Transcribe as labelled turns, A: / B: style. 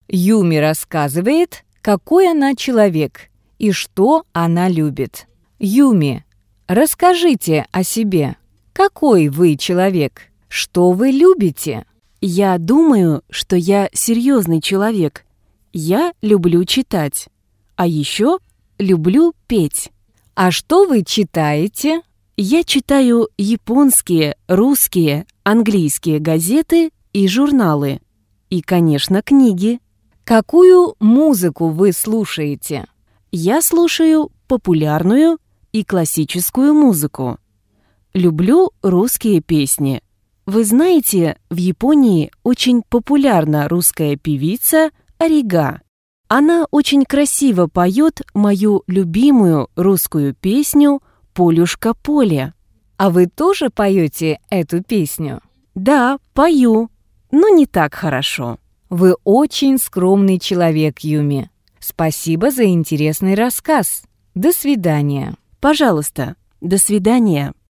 A: Юми рассказывает, какой она человек и что она любит. Юми, расскажите о себе. Какой вы человек? Что вы любите?
B: Я думаю, что я серьезный человек. Я люблю читать. А еще люблю петь.
A: А что вы читаете?
B: Я читаю японские, русские, английские газеты и журналы. И, конечно, книги.
A: Какую музыку вы слушаете?
B: Я слушаю популярную и классическую музыку. Люблю русские песни. Вы знаете, в Японии очень популярна русская певица Арига. Она очень красиво поет мою любимую русскую песню «Полюшка поле».
A: А вы тоже поете эту песню?
B: Да, пою, но не так хорошо.
A: Вы очень скромный человек, Юми. Спасибо за интересный рассказ. До свидания.
B: Пожалуйста, до свидания.